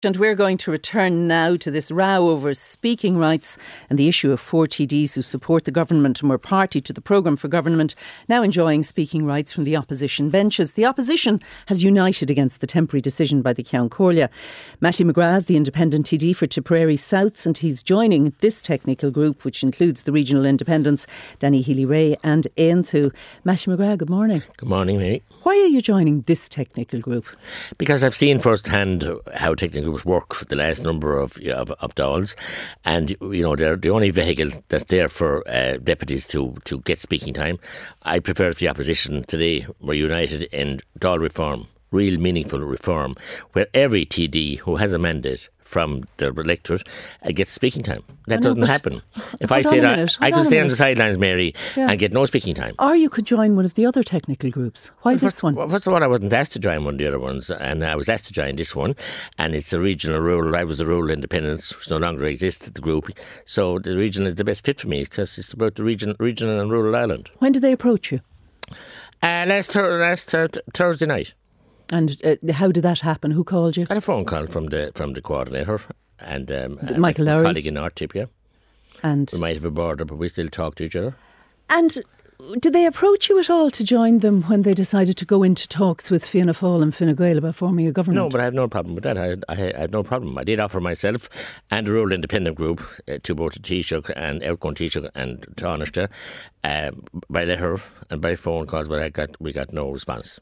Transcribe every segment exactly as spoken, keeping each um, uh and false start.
And we're going to return now to this row over speaking rights and the issue of four T Ds who support the government and were party to the programme for government now enjoying speaking rights from the opposition benches. The opposition has united against the temporary decision by the Ceann Comhairle. Mattie McGrath is the independent T D for Tipperary South, and he's joining this technical group, which includes the regional independents, Danny Healy-Rae and Éan Thu. Mattie McGrath, good morning. Good morning, Mary. Why are you joining this technical group? Because I've seen firsthand how technical groups work for the last number of of, of Dáils, and you know they're the only vehicle that's there for uh, deputies to, to get speaking time. I prefer if the opposition today were united in Dáil reform, real meaningful reform, where every T D who has a mandate from the electorate uh, gets speaking time. That know, doesn't happen. If I hold stayed on a on, minute, I hold could on a stay on minute. the sidelines, Mary, Yeah. and get no speaking time. Or you could join one of the other technical groups. Why this First, one? well, first of all, I wasn't asked to join one of the other ones, and I was asked to join this one, and it's the regional rural. I was the rural independence, which no longer exists at the group. So the regional is the best fit for me because it's about the region, regional and rural Ireland. When did they approach you? Uh, last thur- last uh, t- Thursday night, And uh, how did that happen? Who called you? I had a phone call from the from the coordinator and um, uh, Michael my Lowry. colleague in North Tip, yeah. And We might have a border, but we still talk to each other. and did they approach you at all to join them when they decided to go into talks with Fianna Fáil and Fine Gael about forming a government? No, but I have no problem with that. I, I, I have no problem. I did offer myself and the rural independent group uh, to both the Taoiseach and Outgoing Taoiseach and Taoiseach uh, by letter and by phone calls, but I got we got no response.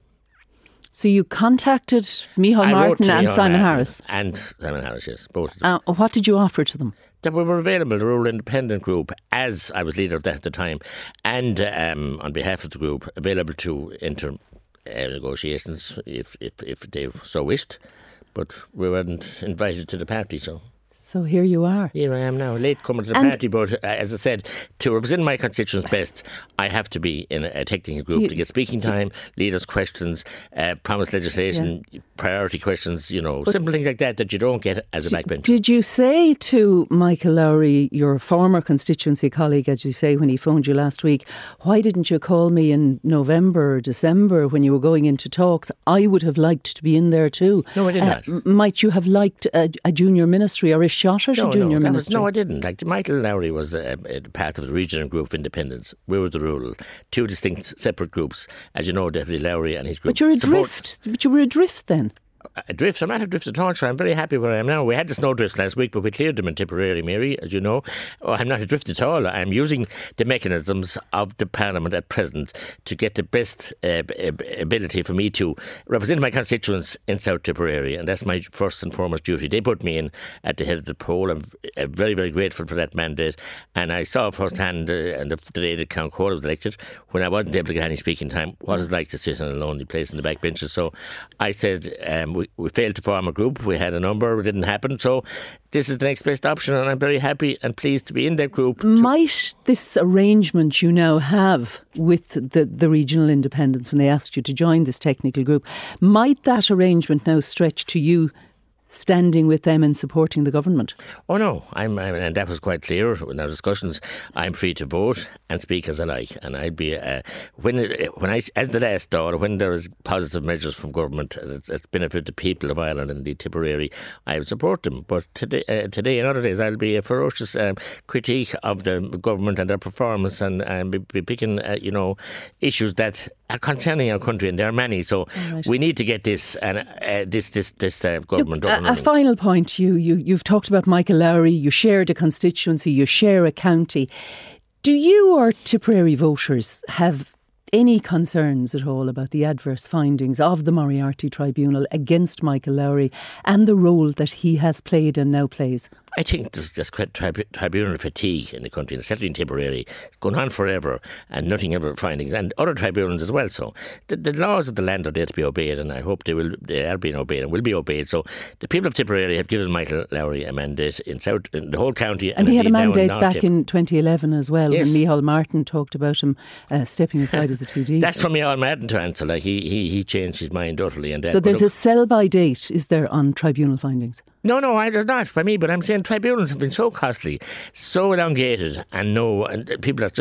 So you contacted Micheál I wrote Martin to and Micheál Simon Martin Harris. And Simon Harris, yes, both of them. Uh, what did you offer to them? That we were available, the rural independent group, as I was leader of that at the time, and um, on behalf of the group, available to enter uh, negotiations if, if if they so wished. But we weren't invited to the party, so So here you are. here I am now, late comer to the And- party. But uh, as I said, to represent my constituents best, I have to be in a, a technical group you- to get speaking time, leaders' questions, uh, promise legislation, priority questions, you know, simple things like that that you don't get as a backbencher. Did you say to Michael Lowry, your former constituency colleague, as you say, when he phoned you last week, why didn't you call me in November or December when you were going into talks? I would have liked to be in there too. No, I did not. M- Might you have liked a, a junior ministry or a shot at No, a junior no, that was- ministry? no, I didn't. Like Michael Lowry was a, a part of the regional group of independents. We were the rural, two distinct separate groups. As you know, Deputy Lowry and his group. But you're support- adrift. But you were adrift then. Adrift. I'm not adrift at all, sure. I'm very happy where I am now. We had the snow drifts last week, but we cleared them in Tipperary, Mary, as you know. Oh, I'm not adrift at all. I'm using the mechanisms of the Parliament at present to get the best uh, ab- ability for me to represent my constituents in South Tipperary, and that's my first and foremost duty. They put me in at the head of the poll. I'm uh, very, very grateful for that mandate, and I saw firsthand uh, and the, the day that Ceann Comhairle was elected, when I wasn't able to get any speaking time, what it's like to sit in a lonely place in the back benches. So I said, um, we, we failed to form a group. We had a number, it didn't happen. So this is the next best option, and I'm very happy and pleased to be in that group. Might this arrangement you now have with the, the regional independents when they asked you to join this technical group, might that arrangement now stretch to you standing with them and supporting the government? Oh no, I'm, I'm, and that was quite clear in our discussions. I'm free to vote and speak as I like, and I'd be uh, when it, when I as the last door when there is positive measures from government that's benefit the people of Ireland and the Tipperary, I would support them. But today, uh, today and other days, I'll be a ferocious um, critique of the government and their performance, and, and be, be picking uh, you know issues that are concerning our country, and there are many. So Right. we need to get this and uh, this this this uh, government Look, up and a, a running. final point. You, you, you've talked about Michael Lowry, you shared a constituency, you share a county. Do you or Tipperary voters have any concerns at all about the adverse findings of the Moriarty Tribunal against Michael Lowry and the role that he has played and now plays? I think there's, there's quite tri- tribunal fatigue in the country, and certainly in Tipperary. It's going on forever, and nothing ever findings, and other tribunals as well. So the, the laws of the land are there to be obeyed, and I hope they will. They are being obeyed and will be obeyed. So the people of Tipperary have given Michael Lowry a mandate in South, in the whole county, And he had a indeed now in mandate North back Tip. in twenty eleven as well, Yes. when Micheál Martin talked about him uh, stepping aside as a T D. That's from Micheál Martin to answer. Like he, he, he changed his mind utterly. And that, So there's but a look, sell-by date, is there, on tribunal findings? No, no, I, there's not for me. But I'm saying tribunals have been so costly, so elongated, and no, and people are just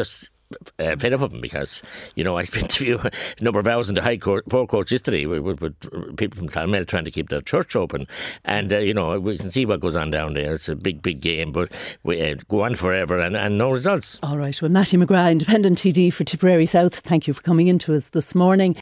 uh, fed up of him because, you know, I spent a few a number of hours in the High Court, Forecourt yesterday with, with, with people from Clonmel trying to keep their church open. And, uh, you know, we can see what goes on down there. It's a big, big game, but we uh, go on forever and, and no results. All right. Well, Mattie McGrath, Independent T D for Tipperary South, thank you for coming in to us this morning.